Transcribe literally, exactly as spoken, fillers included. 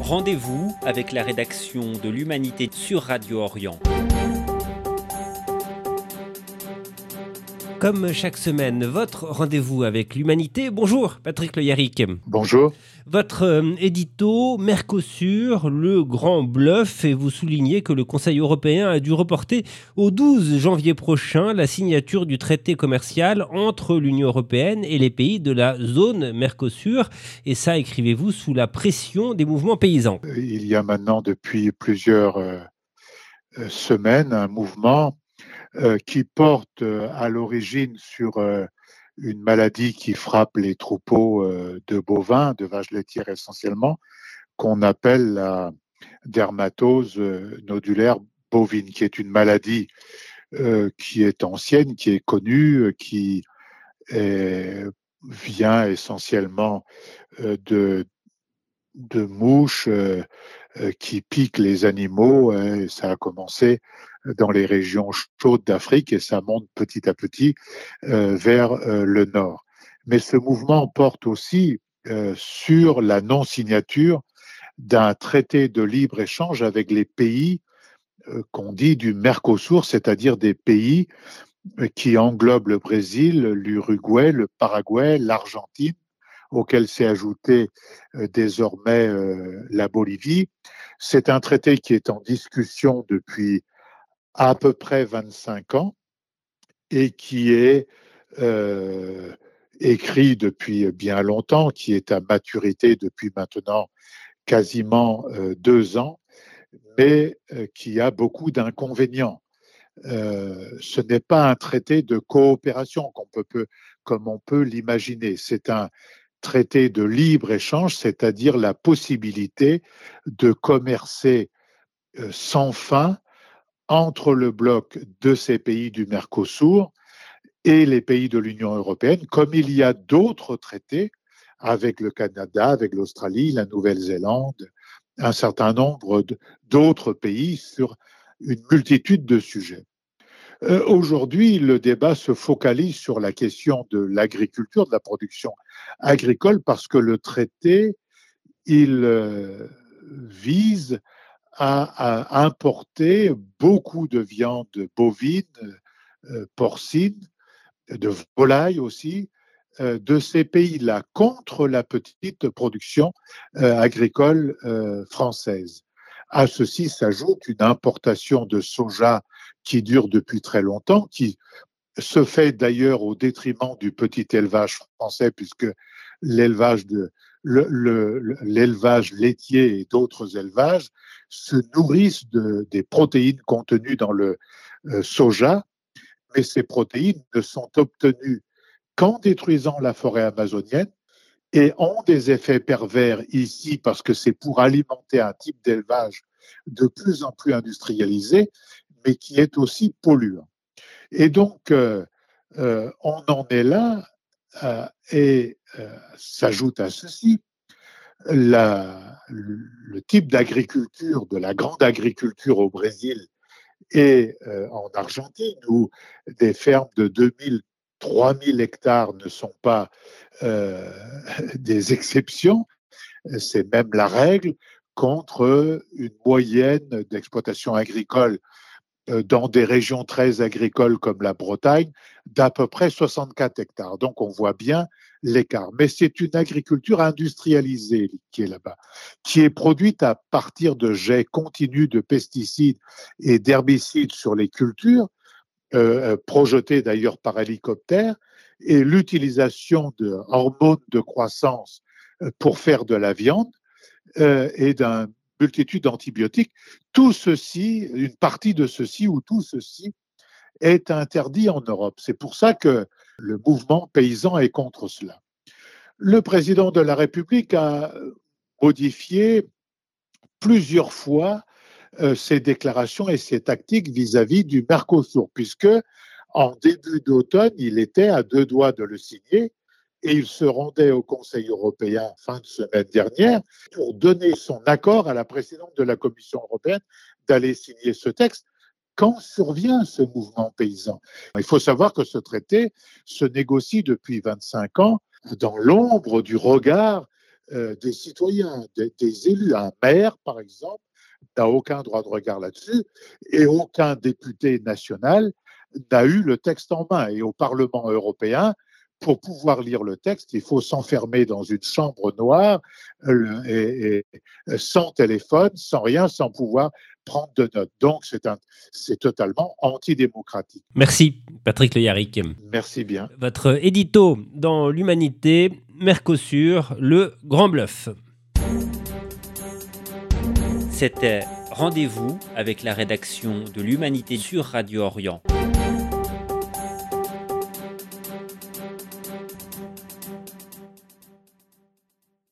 Rendez-vous avec la rédaction de l'Humanité sur Radio Orient. Comme chaque semaine, votre rendez-vous avec l'Humanité. Bonjour Patrick Le Yarrick. Bonjour. Votre euh, édito Mercosur, le grand bluff, et vous soulignez que le Conseil européen a dû reporter au douze janvier prochain la signature du traité commercial entre l'Union européenne et les pays de la zone Mercosur. Et ça, écrivez-vous, sous la pression des mouvements paysans. Il y a maintenant depuis plusieurs euh, semaines un mouvement euh, qui porte euh, à l'origine sur euh, une maladie qui frappe les troupeaux euh, de bovins, de vaches laitières essentiellement, qu'on appelle la dermatose euh, nodulaire bovine, qui est une maladie euh, qui est ancienne, qui est connue, qui est, vient essentiellement euh, de, de mouches euh, euh, qui piquent les animaux. Euh, ça a commencé dans les régions chaudes d'Afrique et ça monte petit à petit euh, vers euh, le nord. Mais ce mouvement porte aussi euh, sur la non-signature d'un traité de libre-échange avec les pays euh, qu'on dit du Mercosur, c'est-à-dire des pays euh, qui englobent le Brésil, l'Uruguay, le Paraguay, l'Argentine, auquel s'est ajouté euh, désormais euh, la Bolivie. C'est un traité qui est en discussion depuis à peu près vingt-cinq ans et qui est euh, écrit depuis bien longtemps, qui est à maturité depuis maintenant quasiment euh, deux ans, mais euh, qui a beaucoup d'inconvénients. Euh, ce n'est pas un traité de coopération qu'on peut, peut, comme on peut l'imaginer. C'est un traité de libre-échange, c'est-à-dire la possibilité de commercer euh, sans fin entre le bloc de ces pays du Mercosur et les pays de l'Union européenne, comme il y a d'autres traités avec le Canada, avec l'Australie, la Nouvelle-Zélande, un certain nombre d'autres pays sur une multitude de sujets. Euh, aujourd'hui, le débat se focalise sur la question de l'agriculture, de la production agricole, parce que le traité, il euh, vise à, à importer beaucoup de viande bovine, euh, porcine, de volaille aussi, euh, de ces pays-là contre la petite production euh, agricole euh, française. À ceci s'ajoute une importation de soja qui dure depuis très longtemps, qui se fait d'ailleurs au détriment du petit élevage français, puisque l'élevage de le, le, l'élevage laitier et d'autres élevages se nourrissent de, des protéines contenues dans le euh, soja, mais ces protéines ne sont obtenues qu'en détruisant la forêt amazonienne et ont des effets pervers ici parce que c'est pour alimenter un type d'élevage de plus en plus industrialisé, mais qui est aussi polluant. Et donc, euh, euh, on en est là, euh, et euh, s'ajoute à ceci la, le, le type d'agriculture, de la grande agriculture au Brésil et euh, en Argentine, où des fermes de deux mille, trois mille hectares ne sont pas euh, des exceptions, c'est même la règle, contre une moyenne d'exploitation agricole dans des régions très agricoles comme la Bretagne, d'à peu près soixante-quatre hectares. Donc on voit bien l'écart. Mais c'est une agriculture industrialisée qui est là-bas, qui est produite à partir de jets continus de pesticides et d'herbicides sur les cultures, euh, projetés d'ailleurs par hélicoptère, et l'utilisation de hormones de croissance pour faire de la viande euh, et d'un multitude d'antibiotiques. Tout ceci, une partie de ceci ou tout ceci est interdit en Europe. C'est pour ça que le mouvement paysan est contre cela. Le président de la République a modifié plusieurs fois euh, ses déclarations et ses tactiques vis-à-vis du Mercosur, puisque en début d'automne, il était à deux doigts de le signer et il se rendait au Conseil européen fin de semaine dernière pour donner son accord à la présidente de la Commission européenne d'aller signer ce texte. Quand survient ce mouvement paysan? Il faut savoir que ce traité se négocie depuis vingt-cinq ans dans l'ombre du regard euh, des citoyens, des, des élus. Un maire, par exemple, n'a aucun droit de regard là-dessus et aucun député national n'a eu le texte en main. Et au Parlement européen, pour pouvoir lire le texte, il faut s'enfermer dans une chambre noire euh, et, et sans téléphone, sans rien, sans pouvoir prendre de notes. Donc, c'est, un, c'est totalement antidémocratique. Merci, Patrick Le Yarrick. Merci bien. Votre édito dans l'Humanité, Mercosur, le grand bluff. C'était Rendez-vous avec la rédaction de l'Humanité sur Radio Orient.